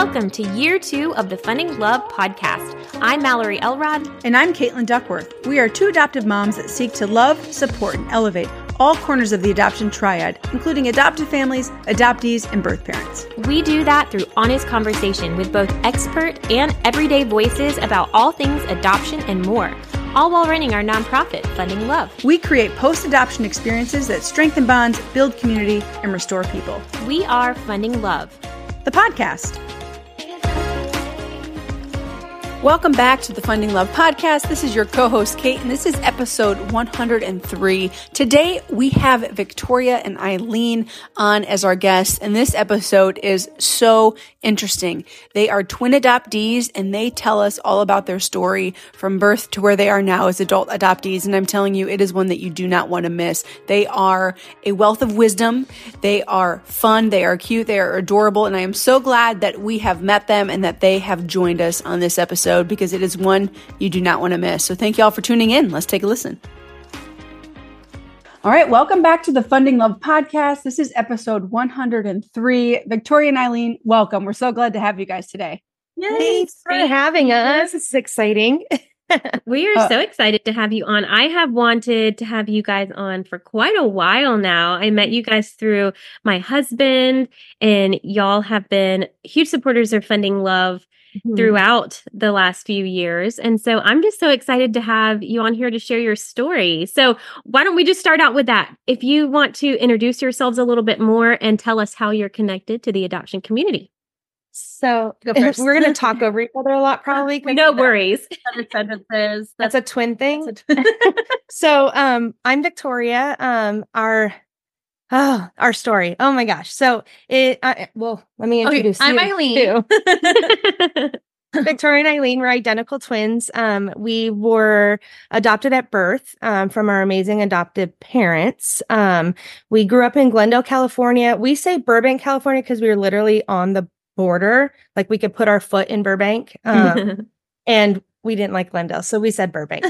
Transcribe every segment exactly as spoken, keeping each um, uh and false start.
Welcome to year two of the Funding Love podcast. I'm Mallory Elrod. And I'm Caitlin Duckworth. We are two adoptive moms that seek to love, support, and elevate all corners of the adoption triad, including adoptive families, adoptees, and birth parents. We do that through honest conversation with both expert and everyday voices about all things adoption and more, all while running our nonprofit, Funding Love. We create post-adoption experiences that strengthen bonds, build community, and restore people. We are Funding Love, the podcast. Welcome back to the Funding Love podcast. This is your co-host, Kate, and this is episode one hundred three. Today, we have Victoria and Eileen on as our guests, and this episode is so interesting. They are twin adoptees, and they tell us all about their story from birth to where they are now as adult adoptees, and I'm telling you, it is one that you do not want to miss. They are a wealth of wisdom. They are fun. They are cute. They are adorable, and I am so glad that we have met them and that they have joined us on this episode, because it is one you do not want to miss. So thank you all for tuning in. Let's take a listen. All right. Welcome back to the Funding Love podcast. This is episode one hundred three. Victoria and Eileen, welcome. We're so glad to have you guys today. Yay, Thanks for having us. This is exciting. We are uh, so excited to have you on. I have wanted to have you guys on for quite a while now. I met you guys through my husband, and y'all have been huge supporters of Funding Love throughout the last few years. And so I'm just so excited to have you on here to share your story. So why don't we just start out with that? If you want to introduce yourselves a little bit more and tell us how you're connected to the adoption community. So we're going to talk over each other a lot, probably. No worries. Sentences. That's a twin thing. A twin. So um, I'm Victoria. Um, our Oh, our story. Oh my gosh. So it, uh, well, let me introduce okay, you. I'm Eileen. Victoria and Eileen were identical twins. Um, we were adopted at birth, um, from our amazing adoptive parents. Um, we grew up in Glendale, California. We say Burbank, California, because we were literally on the border. Like we could put our foot in Burbank. Um, and we didn't like Glendale, so we said Burbank.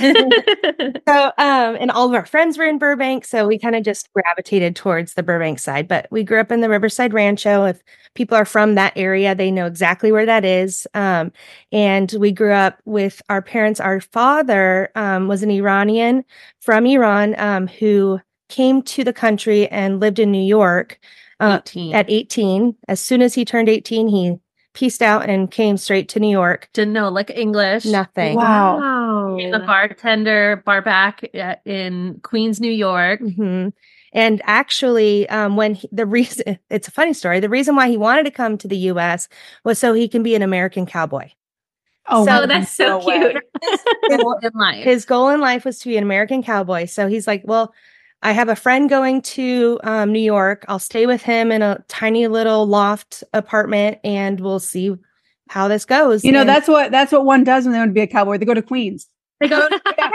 so, um, and all of our friends were in Burbank, so we kind of just gravitated towards the Burbank side. But we grew up in the Riverside Rancho. If people are from that area, they know exactly where that is. Um, and we grew up with our parents. Our father um, was an Iranian from Iran um, who came to the country and lived in New York uh, eighteen. At eighteen. As soon as he turned eighteen, he pieced out and came straight to New York. Didn't know like English. Nothing. Wow. wow. He's a bartender, bar back in Queens, New York. Mm-hmm. And actually, um, when he, the reason, it's a funny story. The reason why he wanted to come to the U S was so he can be an American cowboy. Oh, so that's so no cute. His goal in life. His goal in life was to be an American cowboy. So he's like, well, I have a friend going to um, New York. I'll stay with him in a tiny little loft apartment, and we'll see how this goes. You know, and that's what that's what one does when they want to be a cowboy. They go to Queens. They go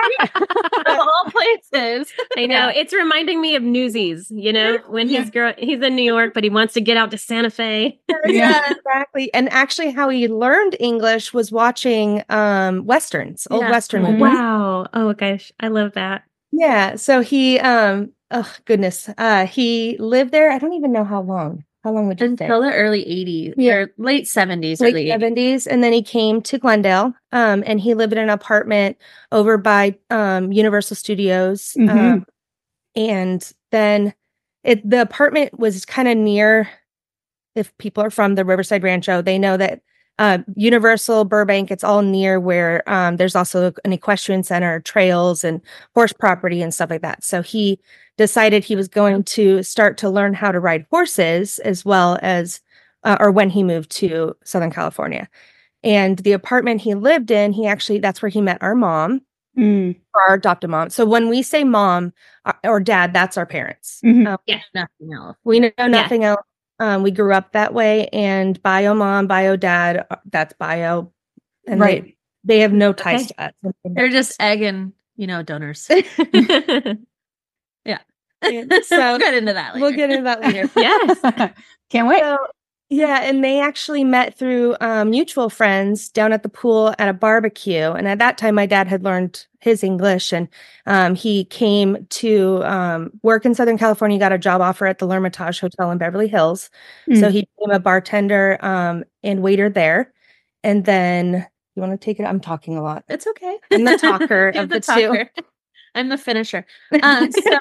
to all places. I know. It's reminding me of Newsies, you know, when he's grow- he's in New York, but he wants to get out to Santa Fe. Yeah, exactly. And actually how he learned English was watching um, Westerns, old yeah. Western movies. Wow. Oh, gosh. I love that. Yeah. So he, um, oh, goodness. Uh, he lived there. I don't even know how long. How long would you say? Until the early eighties, yeah. or late seventies, late early seventies. And then he came to Glendale, um, and he lived in an apartment over by um, Universal Studios. Mm-hmm. Um, and then it, the apartment was kind of near, if people are from the Riverside Rancho, they know that uh, Universal, Burbank, it's all near where um, there's also an equestrian center, trails, and horse property and stuff like that. So he decided he was going to start to learn how to ride horses as well as, uh, or when he moved to Southern California. And the apartment he lived in, he actually, that's where he met our mom, mm. our adopted mom. So when we say mom uh, or dad, that's our parents. Mm-hmm. Um, yeah, nothing else. We know nothing yeah. else. Um, we grew up that way, and bio mom, bio dad, that's bio. And right. they, they have no ties Okay. to us. They're just egg and, you know, donors. yeah. So we'll get into that later. We'll get into that later. Yes. Can't wait. So, Yeah, and they actually met through um, mutual friends down at the pool at a barbecue. And at that time, my dad had learned his English, and um, he came to um, work in Southern California. He got a job offer at the L'Hermitage Hotel in Beverly Hills. Mm. So he became a bartender um, and waiter there. And then, you want to take it? I'm talking a lot. It's okay. I'm the talker You're of the the two. talker. I'm the finisher. Um, so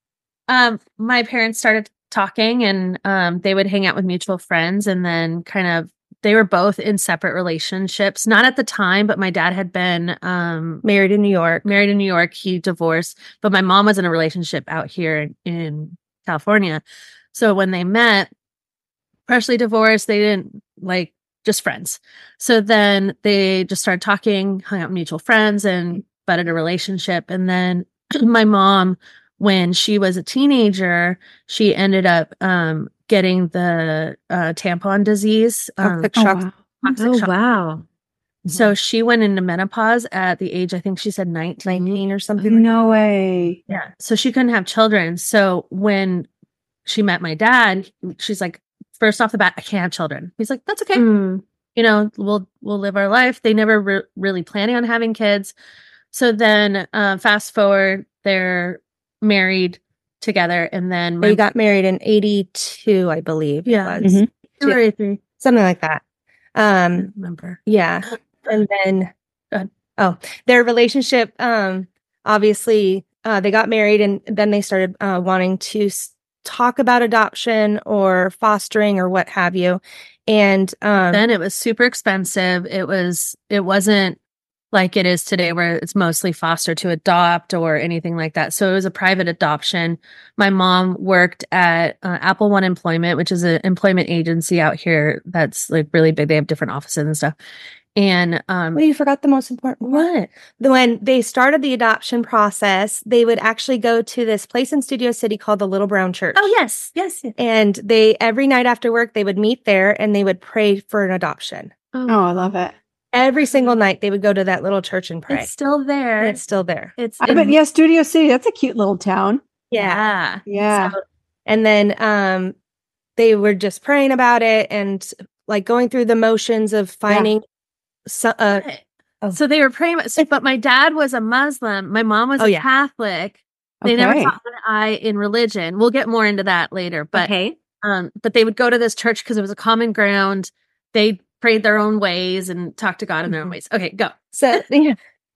um, my parents started talking, and um, they would hang out with mutual friends, and then kind of they were both in separate relationships. Not at the time, but my dad had been um, Married in New York. married in New York. He divorced, but my mom was in a relationship out here in, in California. So when they met, partially divorced, they didn't like just friends. So then they just started talking, hung out with mutual friends, and butted a relationship. And then my mom, when she was a teenager, she ended up um, getting the uh, tampon disease. Um, Toxic Oh, shock. wow. toxic Oh, shock. wow. So she went into menopause at the age, I think she said nineteen. nineteen or something. like No way. Yeah. So she couldn't have children. So when she met my dad, she's like, first off the bat, I can't have children. He's like, that's okay. Mm. You know, we'll we'll live our life. They never re- really planning on having kids. So then, uh, fast forward, they're married together, and then my They got married in eighty-two, I believe. it Yeah. was. Mhm. two or eighty-three. Something like that. I Um, don't remember. yeah. And then, Go ahead. oh, their relationship, um, obviously, uh, they got married, and then they started uh, wanting to s- talk about adoption or fostering or what have you. And um, Then it was super expensive. It was it wasn't like it is today, where it's mostly foster to adopt or anything like that. So it was a private adoption. My mom worked at uh, Apple One Employment, which is an employment agency out here that's like really big. They have different offices and stuff. And um, well, you forgot the most important part. what? The- When they started the adoption process, they would actually go to this place in Studio City called the Little Brown Church. Oh yes, yes. yes. And they, every night after work, they would meet there and they would pray for an adoption. Oh, I love it. Every single night they would go to that little church and pray. It's still there. And it's still there. It's I bet, yeah, Studio City. That's a cute little town. yeah. Yeah. So- and then um, they were just praying about it and like going through the motions of finding so, uh, oh. So they were praying, about- so, but my dad was a Muslim. My mom was Oh, a yeah. Catholic. They never Okay. taught an I in religion. We'll get more into that later, but Okay. um, but they would go to this church because it was a common ground. They prayed their own ways and talked to God in their own Mhm. ways. Okay, go. So yeah.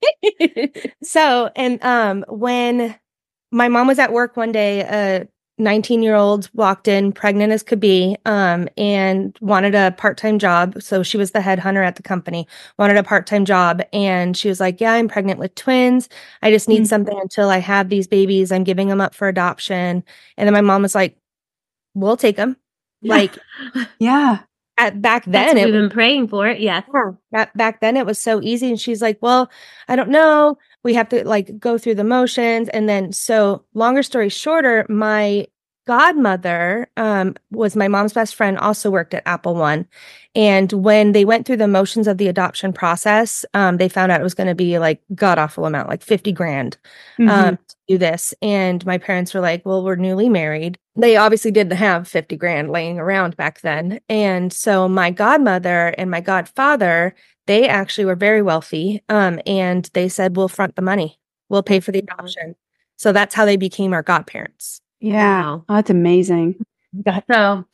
So and um when my mom was at work one day, a nineteen year old walked in pregnant as could be, um, and wanted a part-time job. So she was the headhunter at the company, wanted a part-time job. And she was like, yeah, I'm pregnant with twins. I just need Mm. something until I have these babies. I'm giving them up for adoption. And then my mom was like, we'll take them. Like Yeah. at back That's then, what it we've been praying for. Yes. yeah, that back then it was so easy. And she's like, well, I don't know. We have to like go through the motions. And then, so longer story shorter, my godmother um, was my mom's best friend, also worked at Apple One. And when they went through the motions of the adoption process, um, they found out it was going to be like god awful amount, like fifty grand Mhm. um, to do this. And my parents were like, well, we're newly married. They obviously didn't have fifty grand laying around back then. And so my godmother and my godfather, they actually were very wealthy. Um, and they said, we'll front the money. We'll pay for the adoption. So that's how they became our godparents. Yeah. Wow. Oh, that's amazing. So,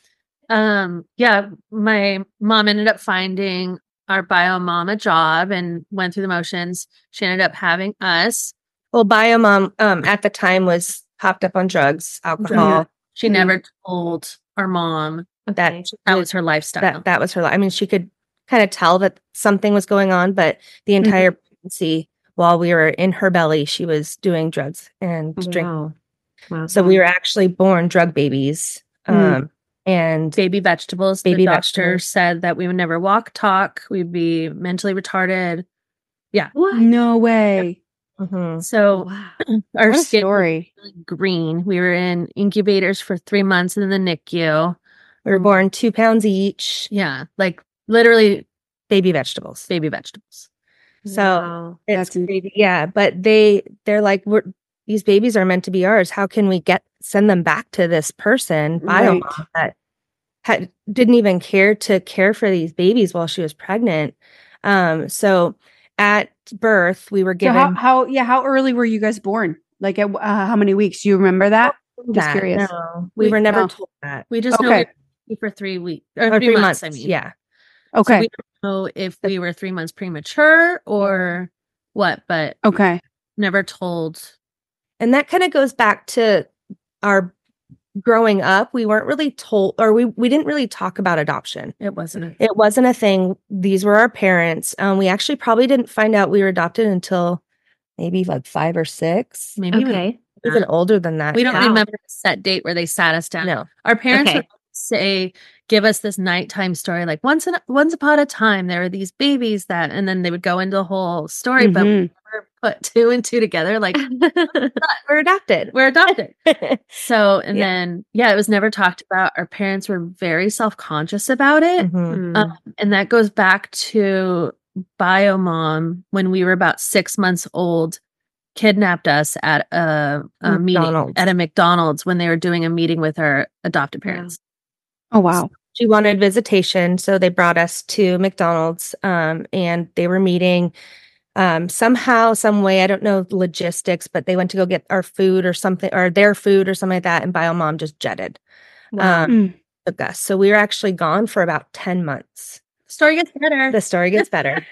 um, yeah, my mom ended up finding our bio mom a job and went through the motions. She ended up having us. Well, Biomom um, at the time was hopped up on drugs, alcohol. She Mhm. never told our mom That Okay. that was her lifestyle. that that was her life. I mean, she could kind of tell that something was going on, but the entire pregnancy, while we were in her belly, she was doing drugs and drinking. Wow. Wow. So we were actually born drug babies. Um, Mm. and Baby vegetables. Baby the doctor vegetables. said that we would never walk, talk. We'd be mentally retarded. What? No way. mhm. So Wow. our What a skin was story. really green. We were in incubators for three months in the N I C U. we were born two pounds each, Yeah, like literally baby vegetables. baby vegetables. So Wow. it's That's in- crazy. Yeah, but they they're like, we're these babies are meant to be ours. How can we get send them back to this person, Right. Biomom, that had didn't even care to care for these babies while she was pregnant. Um, so at birth, we were given So how, how yeah, how early were you guys born? Like at uh, how many weeks? Do you remember that? Just that. curious. No, we, We- were never no. told that. We just know Okay. we were for three weeks or, Or three, three months, months. I mean. Yeah. So Okay. we don't know if we were three months premature or what, but Okay. never told. And that kind of goes back to our growing up. We weren't really told, or we, we didn't really talk about adoption. It wasn't. A, It wasn't a thing. These were our parents. Um, we actually probably didn't find out we were adopted until maybe like five or six, maybe even, Okay. even older than that. we don't Wow. remember a set date where they sat us down. No. Our parents Okay. would say, give us this nighttime story. Like once in, once upon a time, there were these babies that, and then they would go into the whole story, but we Mhm. never put two and two together. Like We're adopted. we're adopted. So, and Yeah. then, yeah, it was never talked about. Our parents were very self-conscious about it. Mhm. Hmm. Um, and that goes back to Biomom when we were about six months old, kidnapped us at a, a meeting McDonald's. at a McDonald's when they were doing a meeting with our adopted parents. Oh wow. She wanted visitation, so they brought us to McDonald's, um, and they were meeting um, somehow, some way. I don't know logistics, but they went to go get our food or something, or their food or something like that. And Biomom just jetted, Wow. um, Mm. took us. So we were actually gone for about ten months. Story gets better. The story gets better.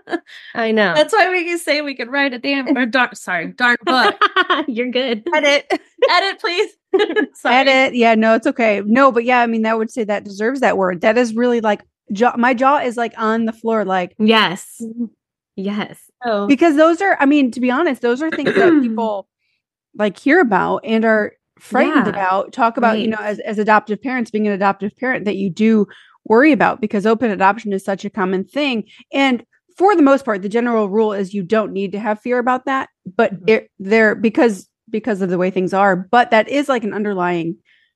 I know. That's why we can say we could write a damn or darn, sorry, darn book. You're good. Edit. Edit, please. Sorry. Edit. Yeah, no, it's okay. No, but yeah, I mean, that would say that deserves that word. That is really like, jaw, my jaw is like on the floor, like, Yes. Yes. Oh, because those are, I mean, to be honest, those are things that people like hear about and are frightened Yeah, about, talk about, you right. know, as, as adoptive parents, being an adoptive parent that you do worry about, because open adoption is such a common thing. And for the most part, the general rule is you don't need to have fear about that, but Mhm. it there because because of the way things are, but that is like an underlying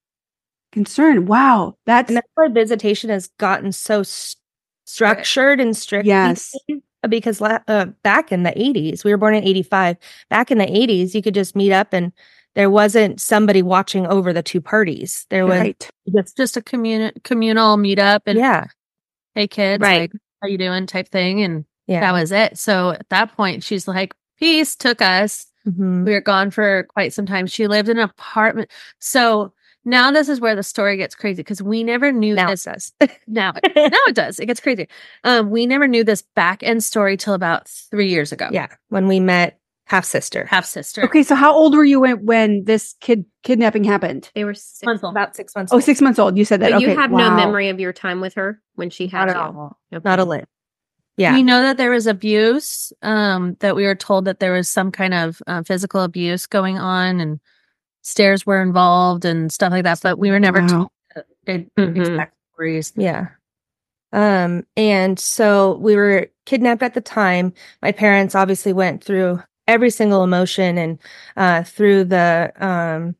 concern. Wow. That's And that's why visitation has gotten so s- structured and strict. Yes. these days, Because la- uh, back in the eighties, we were born in eighty-five. Back in the eighties, you could just meet up and there wasn't somebody watching over the two parties. There was right. just, just a communal communal meetup and yeah, hey kids, Right. like how you doing type thing, and yeah. that was it. So at that point, she's like, peace, took us. Mhm. We were gone for quite some time. She lived in an apartment. So now this is where the story gets crazy because we never knew Now it this. does. Now, now it does. It gets crazy. Um, we never knew this back end story till about three years ago. Yeah, when we met half sister. Half sister. Okay, so how old were you when, when this kid kidnapping happened? They were six. Months old. About six months. Oh, old. six months old. You said that. But okay. you have wow. no memory of your time with her when she had Not at you. all. Okay. Not a lit. Yeah. We know that there was abuse, um, that we were told that there was some kind of uh, physical abuse going on and stairs were involved and stuff like that, but we were never Wow. told the Mhm. exact stories. Yeah. Um, and so we were kidnapped at the time. My parents obviously went through every single emotion and uh through the um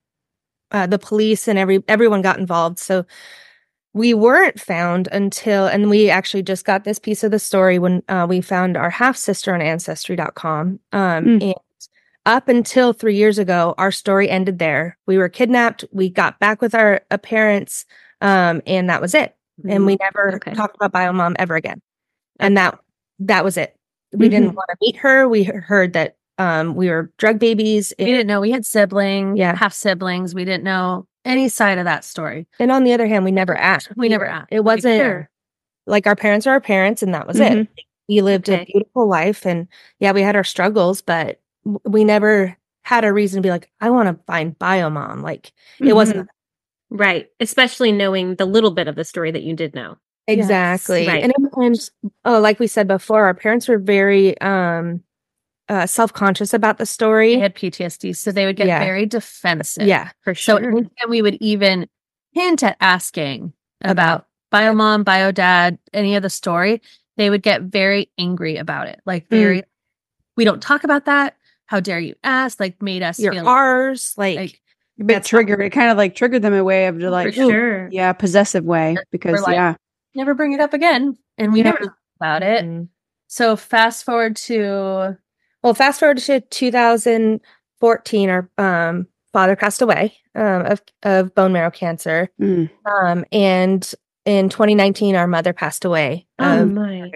uh the police and every everyone got involved. So we weren't found until, and we actually just got this piece of the story when uh, we found our half sister on ancestry dot com. Um, Mm. And up until three years ago, our story ended there. We were kidnapped. We got back with our uh, parents, um, and that was it. And we never Okay. talked about Biomom ever again. And that that was it. We Mhm. didn't want to meet her. We he- heard that um, we were drug babies. We didn't know we had siblings, Yeah. half siblings. We didn't know any side of that story. And on the other hand, we never asked. We never either. asked. It wasn't Sure. like our parents are our parents, and that was Mhm. it. We lived Okay. a beautiful life, and yeah, we had our struggles, but w- we never had a reason to be like, I want to find Biomom. Like it wasn't Right. Especially knowing the little bit of the story that you did know. exactly. Right. And, and oh, like we said before, our parents were very um uh self-conscious about the They story. had P T S D, so they would get Yeah. very defensive. Yeah. For So sure. anytime we would even hint at asking about Biomom, Biodad, any of the story, they would get very angry about it. Like very, we don't talk about that. How dare you ask? Like made us You're feel ours. Like, like A bit That's triggered. It kind of like triggered them in a way of For like, ooh, sure. yeah, possessive way. Because like- yeah. never bring it up again. And we Yeah. never talk about it. mm. So fast forward to Well, fast forward to two thousand fourteen, our um father passed away um, of of bone marrow cancer, Mm. um, and in twenty nineteen, our mother passed away. Oh Um, my.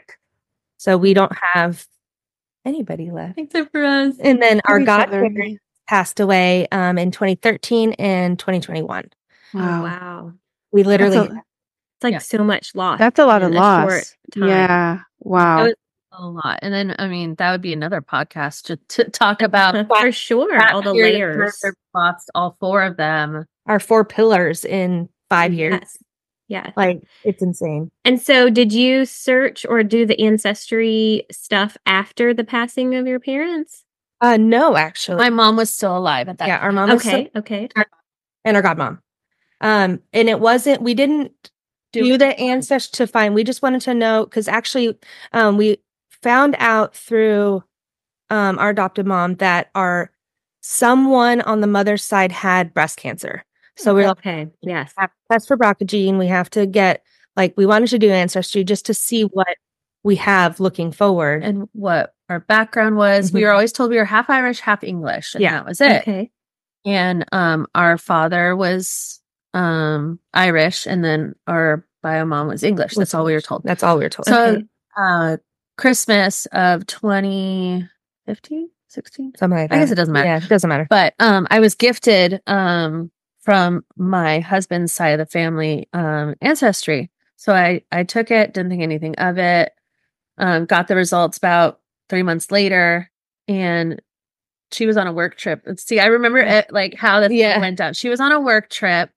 so we don't have anybody left. Except for us. And then our Each other. godparents passed away um, in twenty thirteen and twenty twenty-one. Oh, Wow. wow. We literally, That's a, It's like Yeah. so much loss. that's a lot of in a loss. short time. Yeah. That Wow. was a lot. And then, I mean, that would be another podcast to, to talk about For sure. All the Here, layers. they've lost all four of them. our four pillars in five years. Yes. Yes. Like, it's insane. And so did you search or do the ancestry stuff after the passing of your parents? Uh, no, actually. My mom was still alive at that yeah, time. our mom is Okay. still- Okay. and our godmom. Um, and it wasn't, we didn't do the ancestry to find, we just wanted to know, because actually, um, we found out through um, our adopted mom that our someone on the mother's side had breast cancer. So we we're like, Okay. Yes. have to test for B R C A gene. We have to get, like, we wanted to do ancestry just to see what we have looking forward. And what our background was. We Mhm. were always told we were half Irish, half English. And Yeah. that was it. Okay. And um, our father was um, Irish, and then our bio mom was English. That's all we were told. That's all we were told. So Okay. uh, Christmas of twenty fifteen, sixteen? Something like that. I guess it doesn't matter. Yeah, it doesn't matter. But um, I was gifted um, from my husband's side of the family um, ancestry. So I, I took it, didn't think anything of it, um, got the results about three months later, and she was on a work trip. Let's see, I remember it, like how this Yeah. went down. She was on a work trip,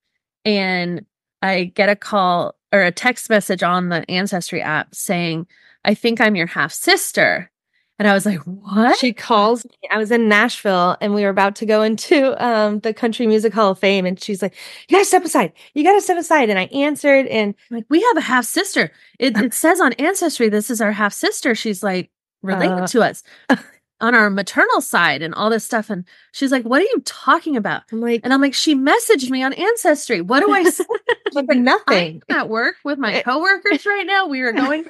and I get a call or a text message on the Ancestry app saying, I think I'm your half sister. And I was like, what? She calls me. I was in Nashville and we were about to go into um, the Country Music Hall of Fame. And she's like, you gotta step aside. You gotta step aside. And I answered and I'm like, we have a half sister. It, it says on Ancestry, this is our half sister. She's like related Uh. to us on our maternal side and all this stuff. And she's like, what are you talking about? I'm like, And I'm like, she messaged me on Ancestry. What do I say? she's like, nothing. I'm at work with my coworkers right now. We were going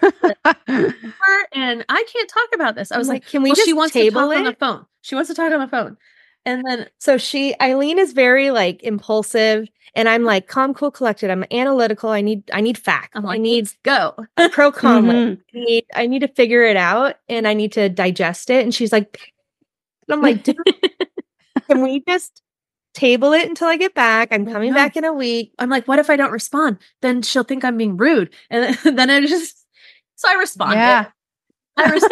her and I can't talk about this. I was I'm like, can we well, just she wants to table talk on the it? phone. She wants to talk on the phone. And then So she, Eileen is very like impulsive and I'm like calm, cool, collected. I'm analytical. I need, I need facts. I'm I like, need let's go. pro con. like, Mhm. I need, I need to figure it out and I need to digest it. And she's like, and I'm like, dude, can we just table it until I get back? I'm coming No. back in a week. I'm like, what if I don't respond? Then she'll think I'm being rude. And then, then I just, so I responded. Yeah. I res-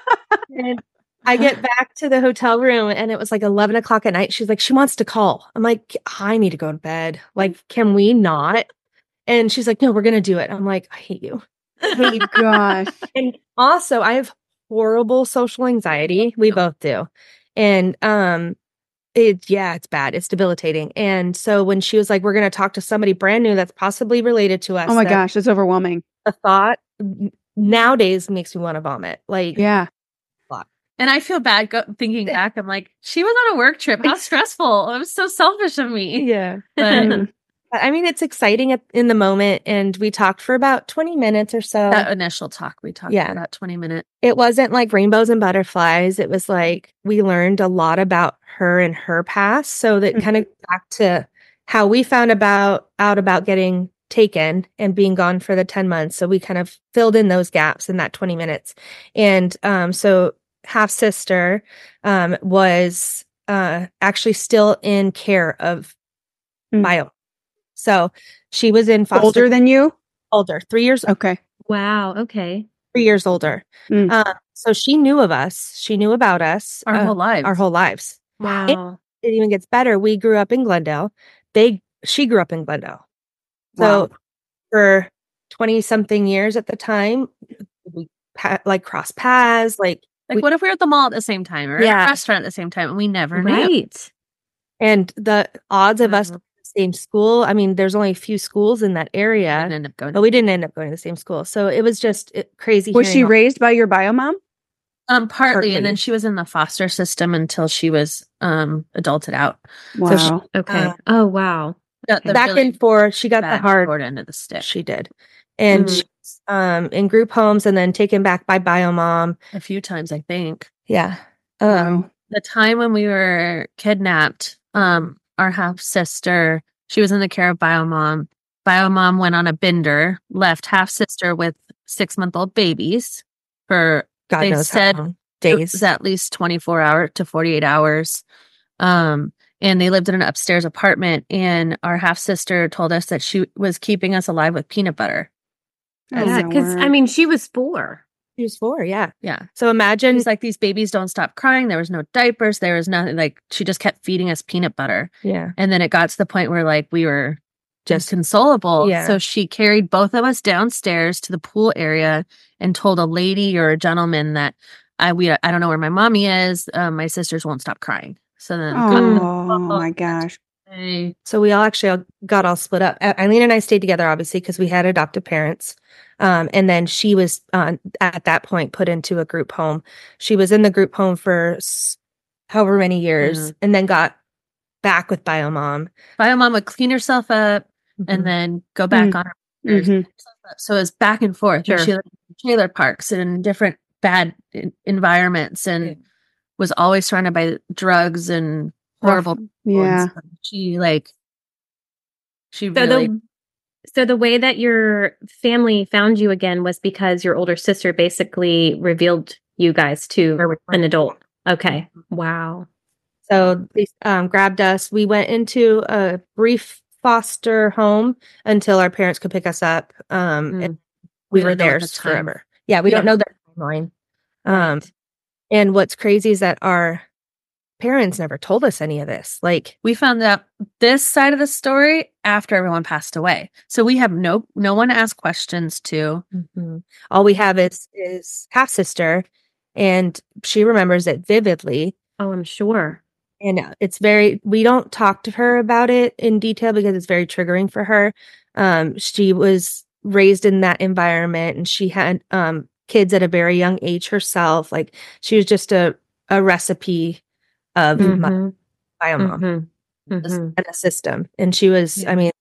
And I get back to the hotel room and it was like eleven o'clock at night. She's like, she wants to call. I'm like, I need to go to bed. Like, can we not? And she's like, no, we're going to do it. I'm like, I hate you. Oh gosh. And also, I have horrible social anxiety. We both do. And, um, it, yeah, it's bad. It's debilitating. And so when she was like, we're going to talk to somebody brand new that's possibly related to us. Oh my that gosh, that's overwhelming. The thought n- nowadays makes me want to vomit. Like, Yeah. and I feel bad go- thinking back. I'm like, she was on a work trip. How stressful. It was so selfish of me. yeah. But Mm. But, I mean, it's exciting at, in the moment. And we talked for about twenty minutes or so. that initial talk, we talked Yeah. for about twenty minutes. It wasn't like rainbows and butterflies. It was like we learned a lot about her and her past. So that Mhm. kind of back to how we found about out about getting taken and being gone for the ten months. So we kind of filled in those gaps in that twenty minutes. And um, so half sister um, was uh, actually still in care of Mm. bio. So she was in foster Older than you? older, three years Okay. Wow. Okay. three years older. Mm. Uh, so she knew of us. She knew about us Our uh, whole lives. our whole lives. Wow. It even gets better. We grew up in Glendale. They she grew up in Glendale. So Wow. for twenty something years at the time, we pa- like cross paths. Like Like, we- what if we were at the mall at the same time or at Yeah. a restaurant at the same time and we never knew? Right. and the odds of us Mhm. going to the same school. I mean, there's only a few schools in that area, And end up going. but we didn't end up going to the same school. So it was just it, crazy. Was she hearing all- raised by your bio mom? Um, partly, Partly. and then she was in the foster system until she was um adulted out. Wow. she- Okay. Uh, oh, wow. The, the back really and forth? She got the bad hard. short end of the stick. She did, and Mm. she's um in group homes and then taken back by bio mom. A few times, I think. Yeah. Um, Wow. The time when we were kidnapped, um, our half sister, she was in the care of Biomom. Biomom went on a bender, left half sister with six month old babies for, God they knows said how long. it Days. was at least twenty-four hours to forty-eight hours. Um, and they lived in an upstairs apartment, and our half sister told us that she was keeping us alive with peanut butter. Oh, Yeah, my because I word. mean, she was four. She was four, yeah. Yeah. So imagine She's like, these babies don't stop crying. There was no diapers. There was nothing. Like, she just kept feeding us peanut butter. yeah, And then it got to the point where, like, we were just Just- consolable. yeah. So she carried both of us downstairs to the pool area and told a lady or a gentleman that I we I don't know where my mommy is. Um, my sisters won't stop crying. So then, Oh my gosh. Hey. so we all actually all got all split up. A- Eileen and I stayed together, obviously, because we had adoptive parents. Um, and then she was uh, at that point put into a group home. She was in the group home for s- however many years, Yeah. and then got back with Biomom. Biomom would clean herself up Mhm. and then go back Mm. on her. stairs, Mhm. clean herself up. So it was back and forth. And Sure. she lived in trailer parks and in different bad en- environments, and Yeah. was always surrounded by drugs and horrible. people. And Yeah. so she like, she So really. the so the way that your family found you again was because your older sister basically revealed you guys to an adult. Okay. Wow. So they um, grabbed us. We went into a brief foster home until our parents could pick us up. Um, Mm. and we, We were don't know there at the time. forever. Yeah, we Yeah. don't know their timeline. Um, Right. and what's crazy is that our parents never told us any of this. Like, We found out this side of the story after everyone passed away. So we have no no one to ask questions to. mhm. all we have is is half sister, and she remembers it vividly. Oh, I'm sure. And uh, it's very, we don't talk to her about it in detail because it's very triggering for her. Um, she was raised in that environment, and she had um, kids at a very young age herself. Like, she was just a, a recipe of my Mhm. biomom Mhm. and Mhm. a system. And she was, Yeah. I mean,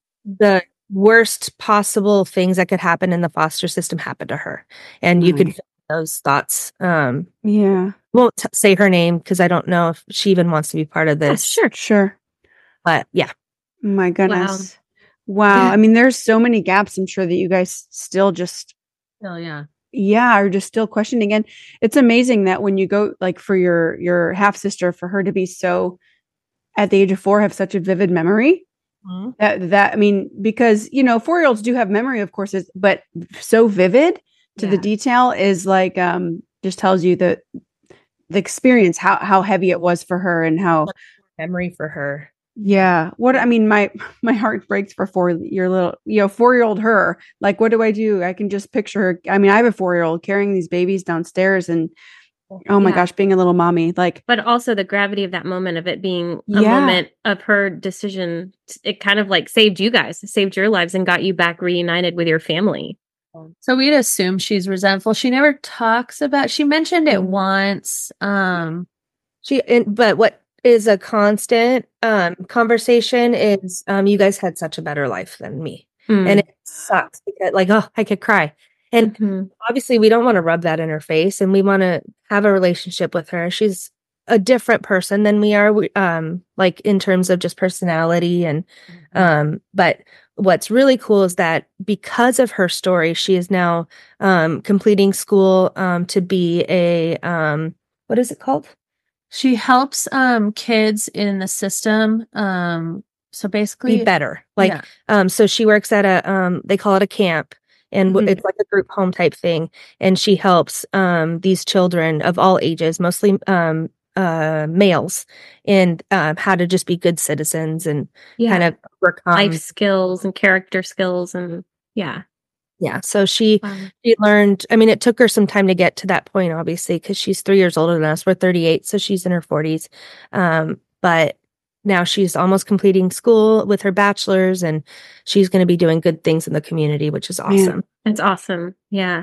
the worst possible things that could happen in the foster system happened to her. And you Oh could my- feel those thoughts. Um, Yeah. won't t- say her name because I don't know if she even wants to be part of Yeah, this. sure. Sure. But yeah, My goodness. Wow. I mean, there's so many gaps. I'm sure that you guys still just, Oh yeah. yeah, are just still questioning. And it's amazing that when you go like for your your half sister, for her to be so at the age of four, have such a vivid memory. Mhm. That that I mean, because you know, four year olds do have memory, of course, is but so vivid to the Yeah. detail is like um just tells you the the experience, how how heavy it was for her, and how memory for her. yeah. What I mean, my my heart breaks for four year little, you know, four year old her. Like, what do I do? I can just picture her. I mean, I have a four year old carrying these babies downstairs, and oh my Yeah. gosh, being a little mommy. Like, But also the gravity of that moment of it being a Yeah. moment of her decision. It kind of like saved you guys, saved your lives, and got you back reunited with your family. So we'd assume she's resentful. She never talks about, she mentioned it Mhm. once. Um, She, and, but what is a constant um, conversation is, um, you guys had such a better life than me, and it sucks because, like, oh, I could cry. And Mhm. obviously, we don't want to rub that in her face, and we want to have a relationship with her. She's a different person than we are, we- um, like in terms of just personality, and um, but what's really cool is that because of her story, she is now um, completing school um, to be a um, what is it called? she helps um kids in the system. Um, so basically, Be better. Like, yeah. um, so she works at a, um, they call it a camp, and w- Mhm. it's like a group home type thing. And she helps, um, these children of all ages, mostly, um, uh, males, and, um, how to just be good citizens and Yeah. kind of overcome. Life skills and character skills. And yeah. Yeah. So she, Wow. she learned, I mean, it took her some time to get to that point, obviously, because she's three years older than us. We're thirty-eight. So she's in her forties. Um, but now she's almost completing school with her bachelor's, and she's going to be doing good things in the community, which is awesome. It's awesome. Yeah.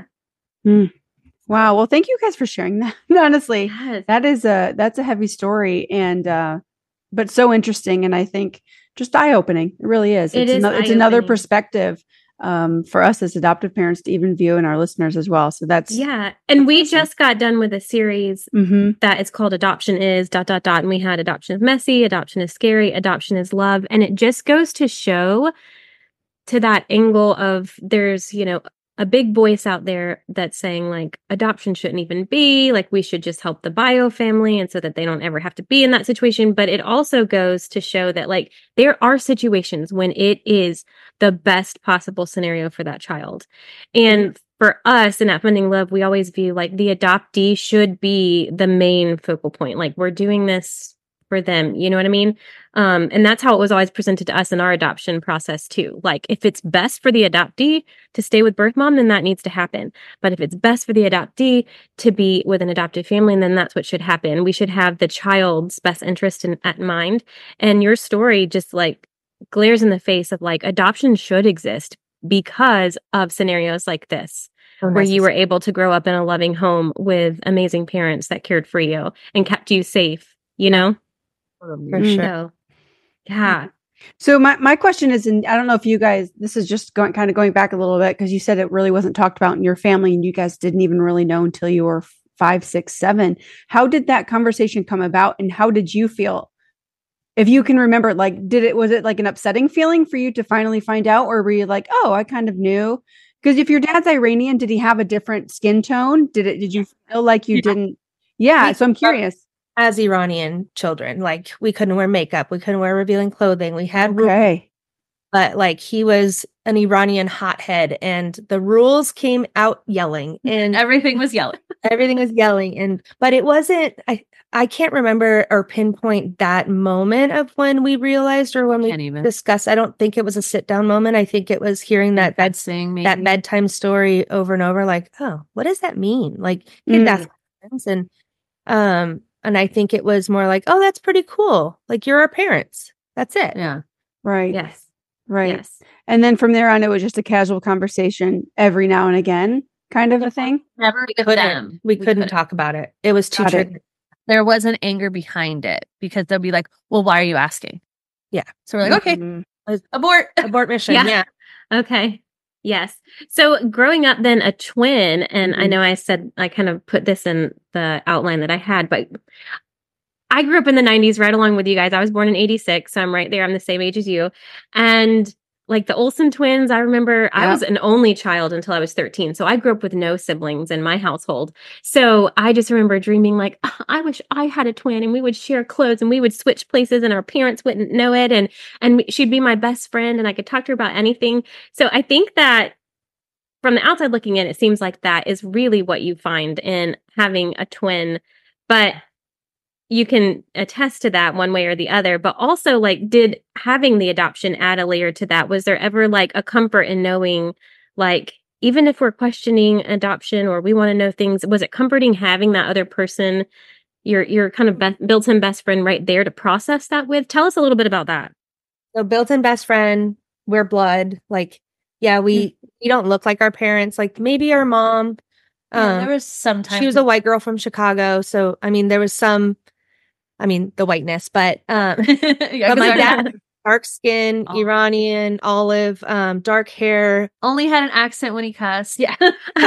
wow. Well, thank you guys for sharing that. Honestly, Yes. that is a that's a heavy story, and uh, but so interesting, and I think just eye opening. It really is. It It's is ano- it's another eye-opening. perspective um, for us as adoptive parents to even view, and our listeners as well. So that's yeah. And we just got done with a series mm-hmm. that is called Adoption Is dot dot dot, and we had Adoption is Messy, Adoption is Scary, Adoption is Love, and it just goes to show to that angle of there's, you know, a big voice out there that's saying like adoption shouldn't even be, like we should just help the bio family and so that they don't ever have to be in that situation. But it also goes to show that like there are situations when it is the best possible scenario for that child. And for us in At Funding Love, we always view like the adoptee should be the main focal point. Like we're doing this for them, you know what I mean? Um, and that's how it was always presented to us in our adoption process too. Like if it's best for the adoptee to stay with birth mom, then that needs to happen. But if it's best for the adoptee to be with an adoptive family, then that's what should happen. We should have the child's best interest in at mind. And your story just like glares in the face of like adoption should exist because of scenarios like this. Oh, where you were able to grow up in a loving home with amazing parents that cared for you and kept you safe, you know? For sure. So, yeah. So my, my question is, and I don't know if you guys, this is just going kind of going back a little bit because you said it really wasn't talked about in your family and you guys didn't even really know until you were five, six, seven. How did that conversation come about and how did you feel? If you can remember, like, did it, was it like an upsetting feeling for you to finally find out? Or were you like, oh, I kind of knew? Because if your dad's Iranian, did he have a different skin tone? Did it, did you feel like you yeah. didn't? Yeah. So I'm curious. As Iranian children, like we couldn't wear makeup, we couldn't wear revealing clothing. We had okay, rules, but like he was an Iranian hothead, and the rules came out yelling, and everything was yelling. everything was yelling, and but it wasn't. I I can't remember or pinpoint that moment of when we realized or when we discussed. I don't think it was a sit down moment. I think it was hearing that bed sing that bedtime story over and over. Like, oh, what does that mean? Like, mm. that's and um. And I think it was more like, oh, that's pretty cool. Like you're our parents. That's it. Yeah. Right. Yes. Right. Yes. And then from there on, it was just a casual conversation every now and again, kind of a thing. Never with them. We, we couldn't, couldn't talk about it. It was too tricky. There wasn't anger behind it because they'll be like, well, why are you asking? Yeah. So we're like, mm-hmm. okay, abort, abort mission. yeah. yeah. Okay. Yes. So growing up then a twin, and mm-hmm. I know I said, I kind of put this in the outline that I had, but I grew up in the nineties right along with you guys. I was born in eighty-six. So I'm right there. I'm the same age as you. And like the Olsen twins, I remember yeah. I was an only child until I was thirteen. So I grew up with no siblings in my household. So I just remember dreaming like, oh, I wish I had a twin and we would share clothes and we would switch places and our parents wouldn't know it. And, and she'd be my best friend and I could talk to her about anything. So I think that from the outside looking in, it seems like that is really what you find in having a twin, but you can attest to that one way or the other. But also, like, did having the adoption add a layer to that? Was there ever like a comfort in knowing, like, even if we're questioning adoption or we want to know things, was it comforting having that other person, your your kind of be- built-in best friend right there to process that with? Tell us a little bit about that. So built-in best friend, we're blood. Like, yeah, we mm-hmm. we don't look like our parents. Like maybe our mom. Yeah, um, there was some time. She was a white girl from Chicago. So, I mean, there was some, I mean, the whiteness, but, um, yeah, but my dad, dark skin, oh. Iranian, olive, um, dark hair. Only had an accent when he cussed. Yeah.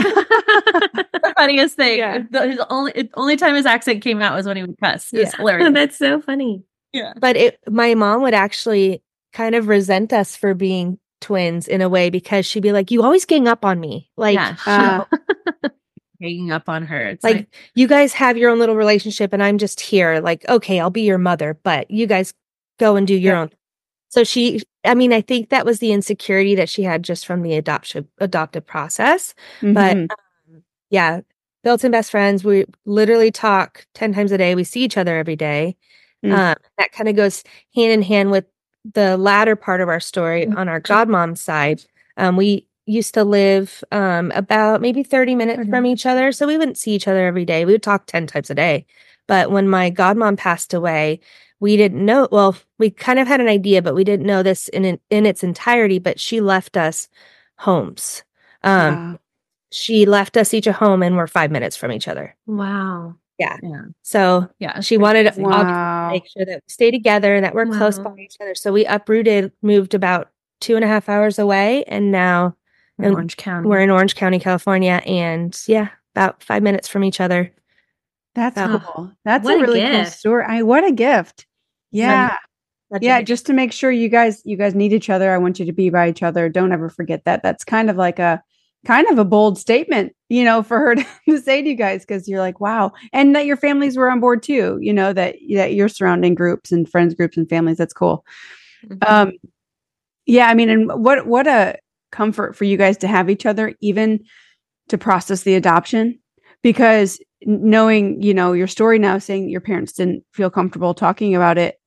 The funniest thing. Yeah. The his only, it, only time his accent came out was when he would cuss. It was yeah. hilarious. That's so funny. Yeah. But it, my mom would actually kind of resent us for being twins in a way because she'd be like, you always gang up on me. Like, yeah, uh, hanging up on her. It's like, like, you guys have your own little relationship and I'm just here. Like, okay, I'll be your mother, but you guys go and do your yeah. own. So she, I mean, I think that was the insecurity that she had just from the adoption, adoptive process. Mm-hmm. But um, yeah, built-in best friends. We literally talk ten times a day. We see each other every day. Mm-hmm. Um, that kind of goes hand in hand with the latter part of our story mm-hmm. on our godmom's side. Um, we used to live um, about maybe thirty minutes mm-hmm. from each other. So we wouldn't see each other every day. We would talk ten times a day. But when my godmom passed away, we didn't know, well, we kind of had an idea, but we didn't know this in in, in its entirety, but she left us homes. Um, wow. She left us each a home and we're five minutes from each other. Wow. Yeah. Yeah. So yeah, she wanted to wow. make sure that we stay together and that we're wow. close by each other. So we uprooted, moved about two and a half hours away. And now in And Orange County. We're in Orange County, California, and yeah, about five minutes from each other. That's Oh, cool. That's what a a really cool gift. story. I, what a gift. Yeah. Such a Yeah. big- Just to make sure you guys, you guys need each other. I want you to be by each other. Don't ever forget that. That's kind of like a, kind of a bold statement, you know, for her to, to say to you guys, because you're like, wow. And that your families were on board too, you know, that, that you're surrounding groups and friends groups and families. That's cool. Mhm. Um, yeah, I mean, and what, what a comfort for you guys to have each other, even to process the adoption, because knowing, you know, your story now, saying your parents didn't feel comfortable talking about it,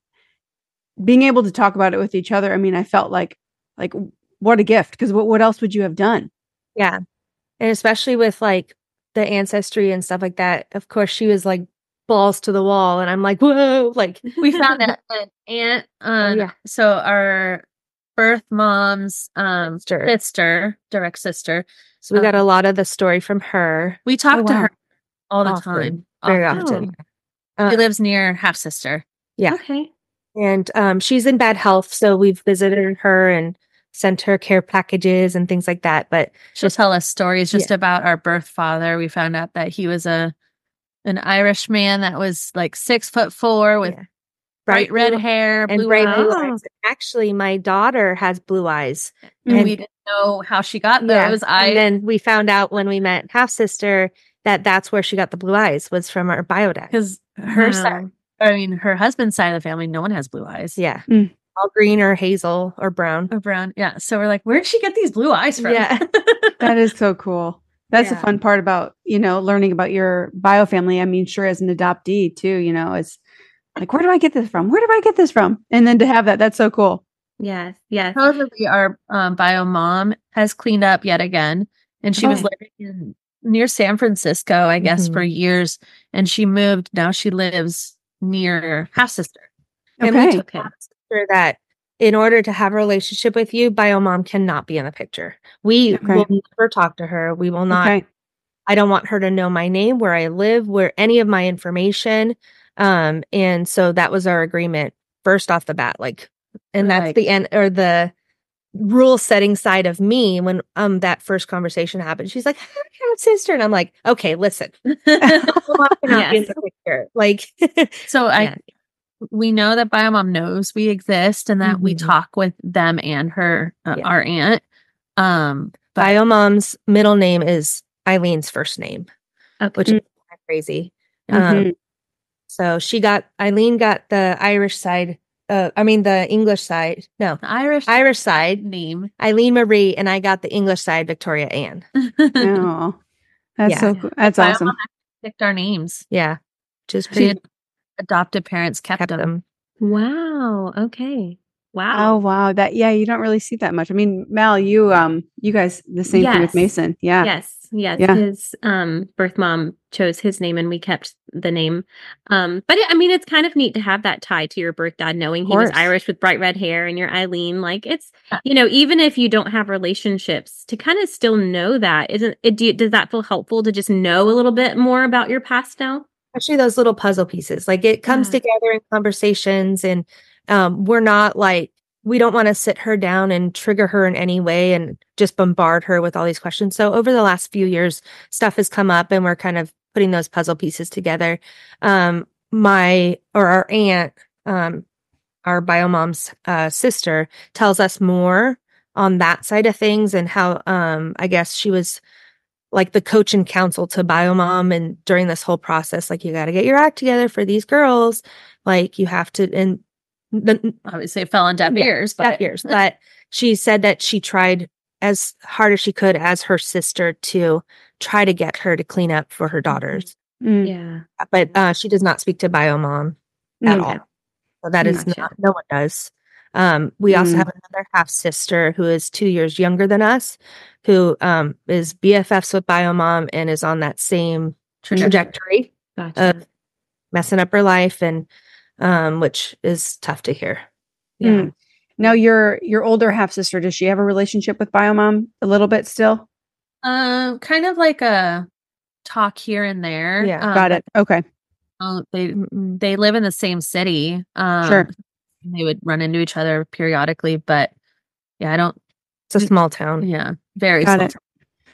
being able to talk about it with each other. I mean, I felt like, like what a gift, because what, what else would you have done? Yeah. And especially with like the ancestry and stuff like that. Of course, she was like balls to the wall. And I'm like, whoa, like We found a- an aunt. Um, yeah. So our birth mom's um, Sister. sister, direct sister. So we Um, got a lot of the story from her We talk Oh, to wow. her all the Often. time. very Often. often. Oh. She Uh, lives near half sister. Yeah. Okay. And um, she's in bad health. So we've visited her and sent her care packages and things like that. But She'll tell us stories just Yeah. about our birth father. We found out that he was a an Irish man that was like six foot four with yeah. bright red blue- hair, and blue bright eyes. blue eyes. eyes. Actually, my daughter has blue eyes. And And- we didn't know how she got Yeah. those eyes. And then we found out when we met half sister that that's where she got the blue eyes, was from our biodata. Because her Wow. side, I mean, her husband's side of the family, no one has blue eyes. Yeah. Mm. All green or hazel or brown. Or brown. Yeah. So we're like, where'd she get these blue eyes from? Yeah. That is so cool. That's the Yeah. fun part about, you know, learning about your bio family. I mean, sure, as an adoptee too, you know, it's like, where do I get this from? Where do I get this from? And then to have that, that's so cool. Yes. Yes. Supposedly, our um, bio mom has cleaned up yet again. And she was Oh. living in near San Francisco, I guess, Mhm. for years. And she moved. Now she lives near half sister. And we Okay. told half sister that in order to have a relationship with you, bio mom cannot be in the picture. We Okay. will never talk to her. We will not. Okay. I don't want her to know my name, where I live, where any of my information. Um, and so that was our agreement first off the bat. Like, and that's Right. the end or the rule setting side of me when um that first conversation happened. She's like, I have a sister. And I'm like, okay, listen. Mom cannot be in Yes. the picture. Like So I Yeah. we know that biomom knows we exist and that we Mhm. talk with them and her uh, Yeah. our aunt. Um, but bio mom's middle name is Eileen's first name, Okay. which is kind of crazy. Um, Mhm. so she got Eileen got the Irish side. Uh, I mean the English side. No, the Irish Irish side. name. Eileen Marie, and I got the English side, Victoria Ann. Oh, that's Yeah. so cool. That's Biomom awesome. picked our names. Yeah, just She pretty had adopted parents kept, kept them. them. Wow. Okay. Oh, Wow. wow. That, yeah, you don't really see that much. I mean, Mal, you, um, you guys, the same thing with Yes. Mason. Yeah. Yes. Yes. Yeah. His um birth mom chose his name and we kept the name. Um, but it, I mean, it's kind of neat to have that tie to your birth dad, knowing he was course. Irish with bright red hair and you're Eileen. Like it's, you know, even if you don't have relationships, to kind of still know that, isn't it? Do you, does that feel helpful to just know a little bit more about your past now? Actually, those little puzzle pieces, like it comes Yeah. together in conversations, and um, we're not like we don't want to sit her down and trigger her in any way and just bombard her with all these questions. So over the last few years, stuff has come up, and we're kind of putting those puzzle pieces together. Um, my or our aunt, um, our bio mom's uh, sister, tells us more on that side of things and how um, I guess she was like the coach and counsel to biomom, and during this whole process, like you got to get your act together for these girls, like you have to, and the Obviously, it fell on deaf Yeah, ears. deaf But ears. But she said that she tried as hard as she could as her sister to try to get her to clean up for her daughters, Mm. Yeah. but uh, she does not speak to biomom at Mm. all. So that is Gotcha. not, no one does. Um, we also Mm. have another half sister who is two years younger than us, who um, is B F Fs with biomom and is on that same trajectory Gotcha. of messing up her life, and um, which is tough to hear. Yeah. Mm. Now, your your older half sister, does she have a relationship with biomom a little bit still? um, kind of like a talk here and there. Yeah. Um, Got it. Okay. uh, they Mm-mm. they live in the same city. Um, Sure. They would run into each other periodically, but yeah, I don't It's a small town. Yeah, very Got small it. town.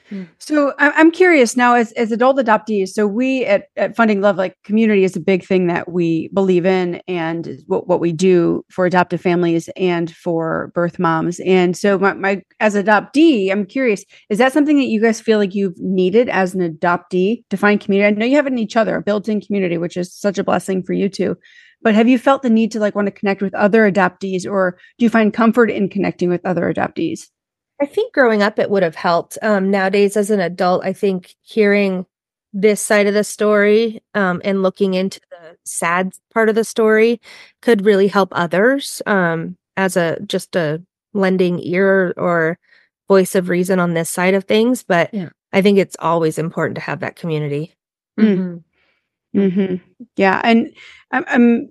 So I- I'm curious now, as as adult adoptees. So we at, at Funding Love, like, community is a big thing that we believe in, and what what we do for adoptive families and for birth moms. And so my, my as adoptee, I'm curious: is that something that you guys feel like you've needed as an adoptee to find community? I know you have it in each other, a built-in community, which is such a blessing for you two. But have you felt the need to like want to connect with other adoptees, or do you find comfort in connecting with other adoptees? I think growing up, it would have helped. Um, nowadays, as an adult, I think hearing this side of the story um, and looking into the sad part of the story could really help others um, as a just a lending ear or voice of reason on this side of things. But Yeah. I think it's always important to have that community. Mm. Mm-hmm. Yeah. And I'm, I'm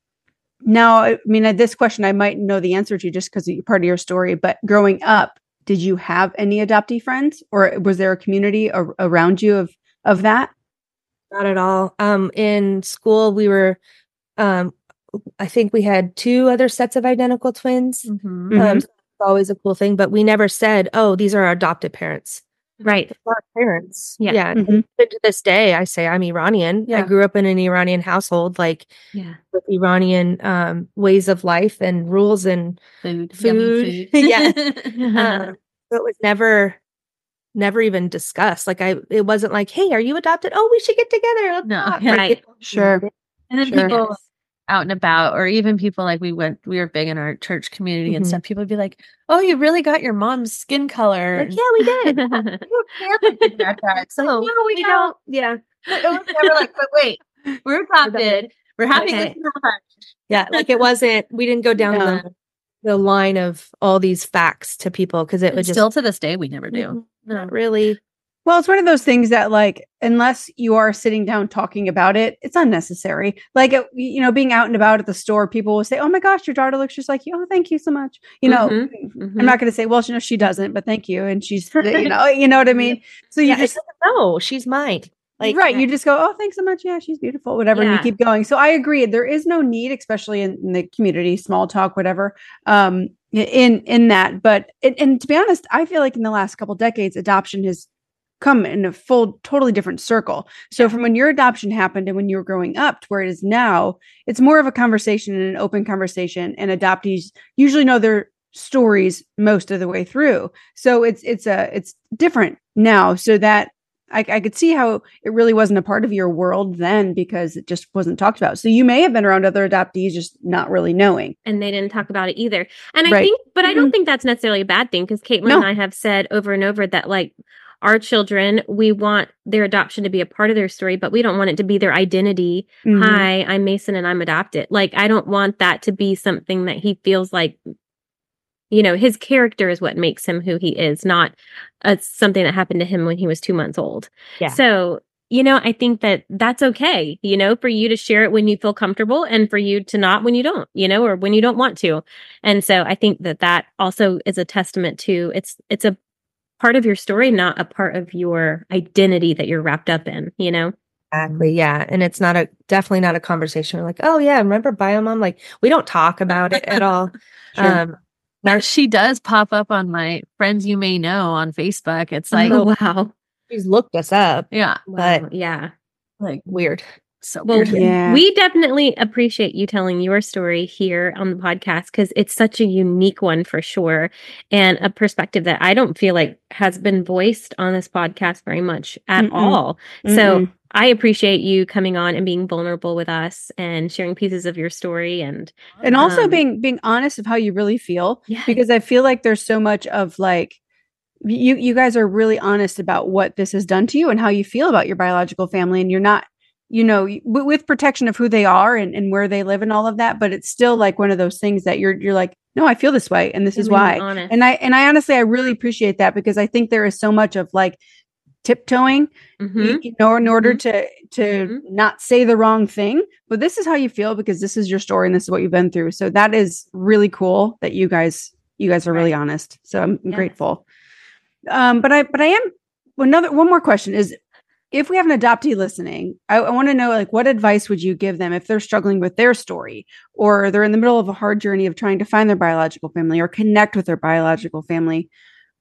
now, I mean, at this question, I might know the answer to just because you're part of your story, but growing up, did you have any adoptee friends, or was there a community ar- around you of, of that? Not at all. Um, in school, we were, um, I think we had two other sets of identical twins. Mhm. Mhm. Um, so it's always a cool thing, but we never said, "Oh, these are our adopted parents." Right. It's our parents. Yeah. Yeah. Mhm. And even to this day, I say I'm Iranian. I Yeah. grew up in an Iranian household, like Yeah. with Iranian um, ways of life and rules and Food. Food. Yummy Yeah. food. um, so it was never, never even discussed. Like I, it wasn't like, "Hey, are you adopted? Oh, we should get together." Let's No, talk." yeah. Like, Right. it- Sure. And then Sure. people Yes. out and about, or even people like we went, we were big in our church community and Mhm. stuff. People would be like, "Oh, you really got your mom's skin color." Like, And- yeah, we did. You can't like that, that. So No, no, we we don't. don't. Yeah. It was never like, but wait, we're adopted. We're having Okay. this marriage. Yeah. Like it wasn't, we didn't go down No. the, the line of all these facts to people because it And would just still to this day, we never do. Mhm. No. not really. Well, it's one of those things that, like, unless you are sitting down talking about it, it's unnecessary. Like, it, you know, being out and about at the store, people will say, "Oh my gosh, your daughter looks just like you." "Oh, thank you so much." You know, Mhm. I'm Mhm. not going to say, "Well, you know, she doesn't," but thank you. And she's, you know, you know what I mean? So you Yeah, just, it's like, no, she's mine. Like, right. You just go, "Oh, thanks so much. Yeah, she's beautiful," whatever. And you Yeah. keep going. So I agree. There is no need, especially in, in the community, small talk, whatever, um, in, in that. But, and, and to be honest, I feel like in the last couple decades, adoption has come in a full, totally different circle. So from when your adoption happened and when you were growing up to where it is now, it's more of a conversation and an open conversation, and adoptees usually know their stories most of the way through. So it's, it's a, it's different now. So that I, I could see how it really wasn't a part of your world then because it just wasn't talked about. So you may have been around other adoptees, just not really knowing. And they didn't talk about it either. And I Right. think, but I Mhm. don't think that's necessarily a bad thing because Caitlin No. and I have said over and over that, like, our children, we want their adoption to be a part of their story, but we don't want it to be their identity. Mhm. Hi, I'm Mason and I'm adopted. Like, I don't want that to be something that he feels like, you know, his character is what makes him who he is, not uh, something that happened to him when he was two months old. Yeah. So, you know, I think that that's okay, you know, for you to share it when you feel comfortable and for you to not when you don't, you know, or when you don't want to. And so I think that that also is a testament to it's, it's a part of your story, not a part of your identity that you're wrapped up in, you know? Exactly. Yeah. And it's not a, definitely not a conversation. We're like, "Oh yeah, remember Biomom?" Like we don't talk about it at all. Sure. Um, Now she does pop up on my friends you may know on Facebook. It's like, oh, wow. she's looked us up, yeah, but Wow. Yeah. like weird. so Well, weird. Yeah. we definitely appreciate you telling your story here on the podcast because it's such a unique one for sure. And a perspective that I don't feel like has been voiced on this podcast very much at Mm-mm. all. So Mm-mm. I appreciate you coming on and being vulnerable with us and sharing pieces of your story. And And also um, being being honest of how you really feel, Yes. because I feel like there's so much of like you you guys are really honest about what this has done to you and how you feel about your biological family, and you're not, you know, w- with protection of who they are and, and where they live and all of that, but it's still like one of those things that you're you're like, "No, I feel this way and this is really why." honest. And I and I honestly I really appreciate that because I think there is so much of like tiptoeing, Mhm. you, you know, in order to to Mhm. not say the wrong thing, but this is how you feel because this is your story and this is what you've been through. So that is really cool that you guys you guys are really Right. honest. So I'm Yes. grateful. Um, but I but I am another one more question is, if we have an adoptee listening, I, I want to know, like, what advice would you give them if they're struggling with their story, or they're in the middle of a hard journey of trying to find their biological family or connect with their biological family?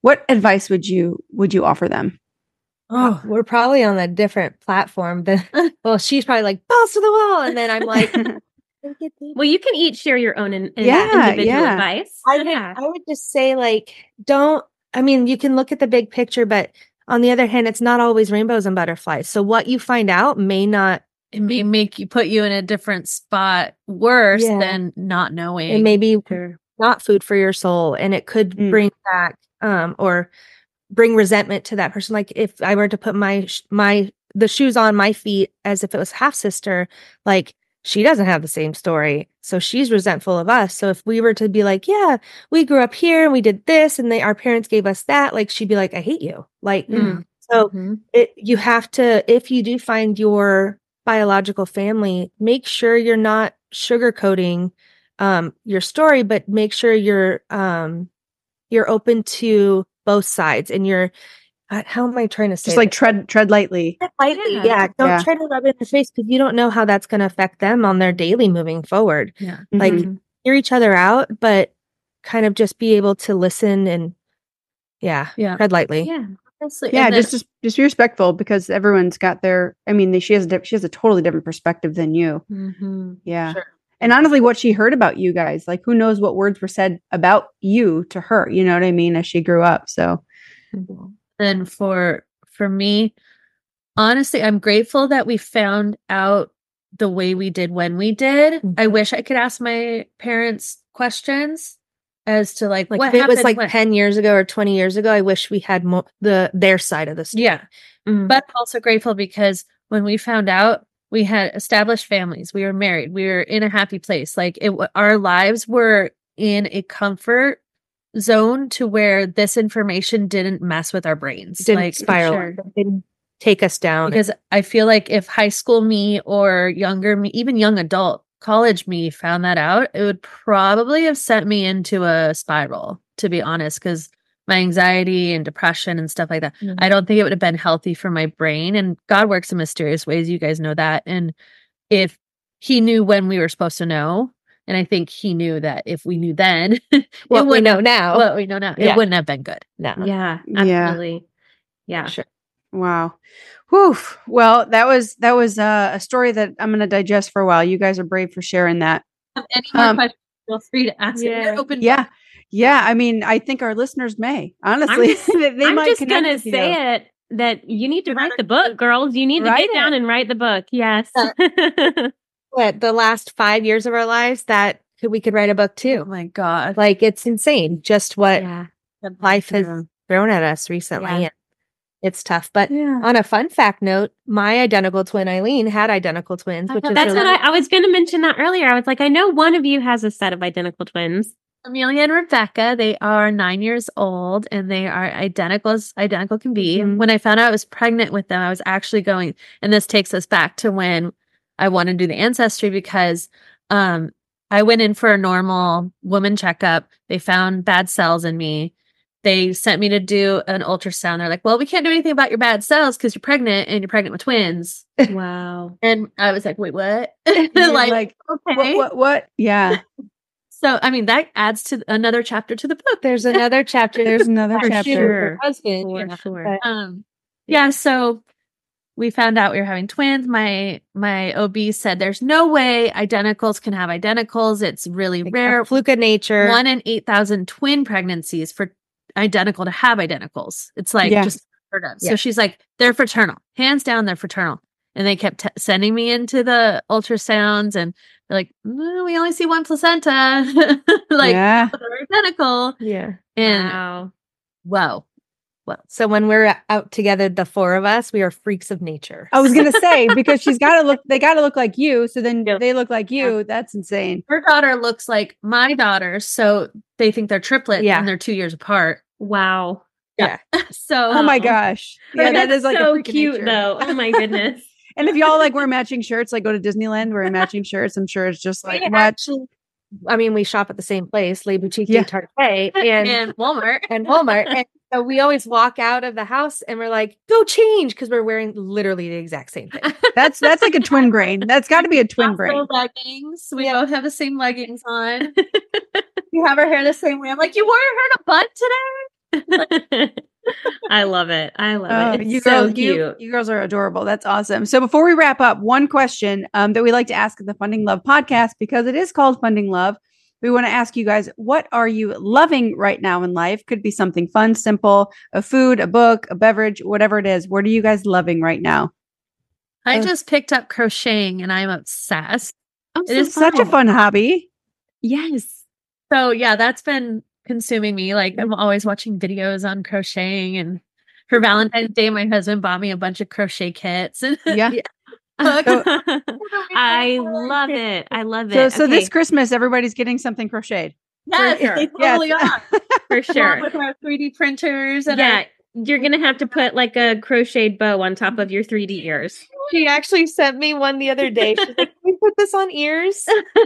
What advice would you would you offer them? Oh, we're probably on a different platform than, well, she's probably like balls to the wall. And then I'm like, well, you can each share your own in, in Yeah, individual yeah. advice. I would, yeah. I would just say, like, don't, I mean, you can look at the big picture, but on the other hand, it's not always rainbows and butterflies. So what you find out may not, It may make you put you in a different spot worse Yeah. than not knowing. it may be Sure. not food for your soul, and it could Mm. bring back, um, or bring resentment to that person. Like if I were to put my, sh- my, the shoes on my feet as if it was half sister, like she doesn't have the same story. So she's resentful of us. So if we were to be like, yeah, we grew up here and we did this and they, our parents gave us that, like, she'd be like, I hate you. Like, Mm. so Mhm. it, you have to, if you do find your biological family, make sure you're not sugarcoating, um, your story, but make sure you're, um, you're open to both sides, and you're, uh, how am I trying to say Just like this? tread tread lightly. Lightly, Yeah. yeah. Don't Yeah. try to rub it in the face, because you don't know how that's going to affect them on their daily moving forward. Yeah. Like, Mhm. hear each other out, but kind of just be able to listen and, yeah, Yeah. tread lightly. Yeah. Honestly, Yeah, and then- just, just just be respectful, because everyone's got their. I mean, she has a, di- she has a totally different perspective than you. Mhm. Yeah, Sure. and honestly, what she heard about you guys, like, who knows what words were said about you to her? You know what I mean? As she grew up, so then for for me, honestly, I'm grateful that we found out the way we did when we did. Mhm. I wish I could ask my parents questions as to like, Like what if it happened was like when- ten years ago or twenty years ago, I wish we had mo- the their side of the story. Yeah. Mhm. But I'm also grateful because when we found out, we had established families, we were married, we were in a happy place. Like it, wa- our lives were in a comfort zone to where this information didn't mess with our brains. Didn't like spiral, sure. didn't take us down. because I feel like if high school me or younger me, even young adult, college me found that out, it would probably have sent me into a spiral, to be honest, because my anxiety and depression and stuff like that. Mhm. I don't think it would have been healthy for my brain. And God works in mysterious ways. You guys know that. And if he knew when we were supposed to know, and I think he knew that if we knew then, it what we wouldn't know have- now. what we know now, Yeah. it wouldn't have been good. no. Yeah. Yeah. Absolutely. Yeah. Sure. wow. Whew. Well, that was that was uh, a story that I'm going to digest for a while. You guys are brave for sharing that. Have any more Um, questions? Feel free to ask. Yeah. We're open. Yeah, yeah. I mean, I think our listeners may honestly. just- they, they I'm might just connect gonna with you. say it that you need to You write better the book, girls. You need to write get down it. and write the book. Yes. What, the last five years of our lives, that could, we could write a book Oh too. my God. Like, it's insane just what yeah. life has Yeah. thrown at us recently. Yeah. And it's tough. But Yeah. on a fun fact note, my identical twin Eileen had identical twins, which is That's really, what I, I was going to mention that earlier. I was like, I know one of you has a set of identical twins. Amelia and Rebecca, they are nine years old and they are identical as identical can be. Mhm. When I found out I was pregnant with them, I was actually going, and this takes us back to when I wanted to do the ancestry because um, I went in for a normal woman checkup. They found bad cells in me. They sent me to do an ultrasound. They're like, well, we can't do anything about your bad cells because you're pregnant and you're pregnant with twins. Wow. And I was like, wait, what? You're like, like, okay. what, what? What? Yeah. So, I mean, that adds to another chapter to the book. there's another chapter. There's another For chapter. sure. Sure. Husband. For yeah. sure. But- Um, yeah, so we found out we were having twins. My my O B said there's no way identicals can have identicals. It's really Like rare. a fluke of nature. One in eight thousand twin pregnancies for identical to have identicals. It's like Yeah. just heard of. So Yeah. she's like, they're fraternal. Hands down, they're fraternal. And they kept t- sending me into the ultrasounds and they're like, "Mm, we only see one placenta. like, yeah. they're identical. Yeah. And Wow. whoa. So when we're out together, the four of us, we are freaks of nature. I was gonna say, because she's got to look. They got to look like you. So then Yeah. they look like you. That's insane. Her daughter looks like my daughter, so they think they're triplets Yeah. and they're two years apart. Wow. So, Oh my Oh. gosh. Yeah, that That's is like a so freak of cute, nature. though. Oh my goodness. And if y'all like wear matching shirts, like go to Disneyland wearing matching shirts, I'm sure it's just like We what? actually- I mean, we shop at the same place, Les Boutique Yeah. Target and, and Walmart. and Walmart. And so we always walk out of the house and we're like, go change, because we're wearing literally the exact same thing. That's that's like a twin brain. That's got to be a twin brain. Also leggings. We both have the same leggings on. We have our hair the same way. I'm like, you wore your hair in a bun today? I love it. I love Oh, it. It's you so girls, cute. you, you girls are adorable. That's awesome. So before we wrap up, one question um, that we like to ask at the Funding Love podcast, because it is called Funding Love. We want to ask you guys, what are you loving right now in life? Could be something fun, simple, a food, a book, a beverage, whatever it is. What are you guys loving right now? I Uh, just picked up crocheting and I'm obsessed. Oh, It so is Such a fun hobby. Yes. So yeah, that's been consuming me. Like I'm always watching videos on crocheting, and for Valentine's Day, my husband bought me a bunch of crochet kits. And Yeah. So- I love it. I love it. So, so this Okay, Christmas, everybody's getting something crocheted. yes, sure. they Yes. totally are. for sure. With our three D printers and Yeah, our- you're gonna have to put like a crocheted bow on top of your three D ears. She actually sent me one the other day. She's like, "Can we put this on ears?"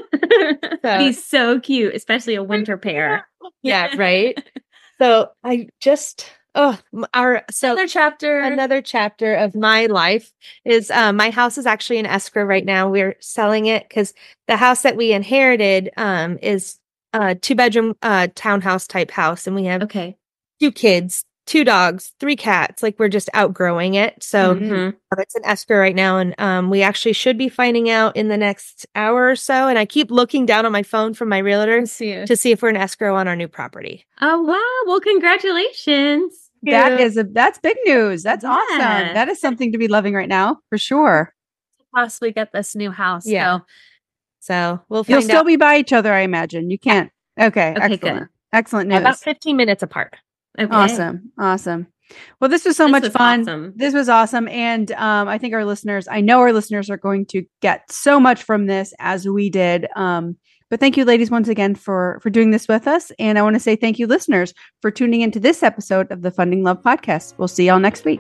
So, He's so cute, especially a winter pair. yeah, right. So I just oh m- our so another chapter. another chapter of my life is um, my house is actually in escrow right now. We're selling it because the house that we inherited um, is a two bedroom uh, townhouse type house, and we have Okay. two kids, two dogs, three cats. Like we're just outgrowing it. So Mhm. um, it's in escrow right now, and um, we actually should be finding out in the next hour or so. And I keep looking down on my phone from my realtor Let's see you. to see if we're in escrow on our new property. Oh wow! Well, congratulations. That is a that's big news. That's Yeah. awesome. That is something to be loving right now for sure. possibly get this new house. Yeah. So So we'll You'll find still out be by each other, I imagine. You can't. Okay, Okay, excellent. good. Excellent news. about fifteen minutes apart. Okay. Awesome. Awesome. Well, this was so This much was fun. awesome. This was awesome. And um, I think our listeners, I know our listeners are going to get so much from this as we did. Um, but thank you, ladies, once again for for doing this with us. And I want to say thank you, listeners, for tuning into this episode of the Funding Love podcast. We'll see y'all next week.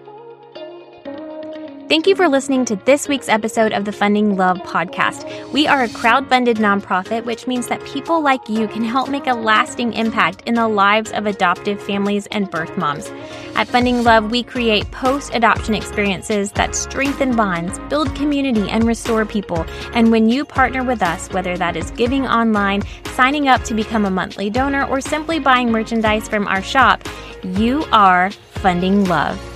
Thank you for listening to this week's episode of the Funding Love podcast. We are a crowd-funded nonprofit, which means that people like you can help make a lasting impact in the lives of adoptive families and birth moms. At Funding Love, we create post-adoption experiences that strengthen bonds, build community, and restore people. And when you partner with us, whether that is giving online, signing up to become a monthly donor, or simply buying merchandise from our shop, you are funding love.